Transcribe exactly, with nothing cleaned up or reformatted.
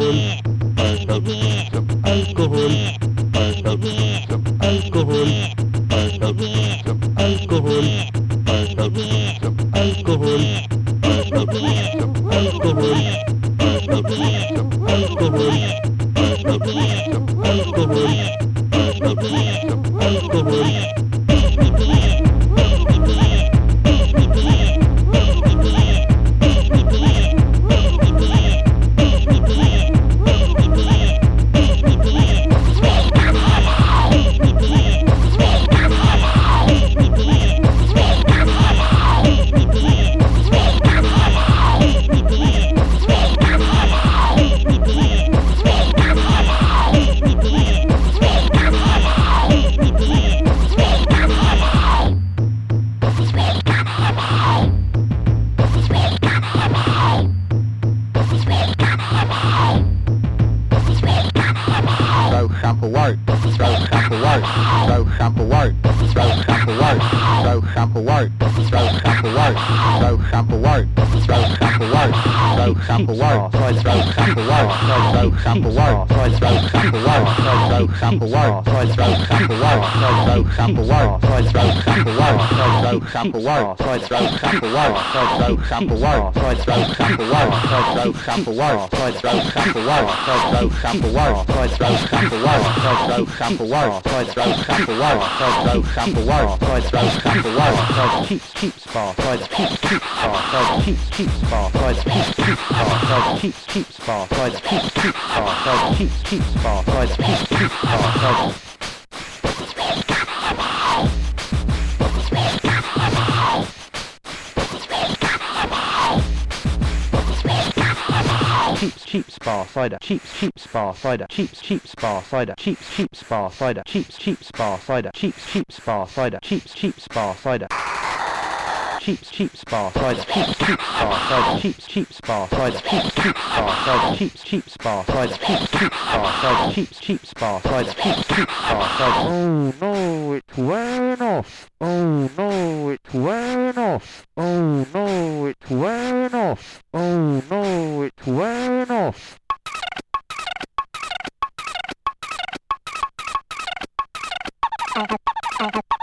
alcohol, alcohol, alcohol, alcohol, alcohol, Cheap Spa cider, cheap cheap Spa cider, cheap cheap Spa cider, cheap cheap Spa cider, cheap cheap Spa cider, cheap cheap Spa cider, cheap cheap Spa cider. Cheap cheap Spa cider, cheap cheap Spa cider, cheap cheap Spa cider, cheap cheap Spa cider, cheap cheap Spa cider, cheap cheap Spa cider, cheap cheap Spa cider, cheap cheap Spa cider. Oh no, it's wearing off. Oh no, it's wearing off. Oh no, it's wearing off. Oh no, it's wearing off. Uh-huh. Uh-huh.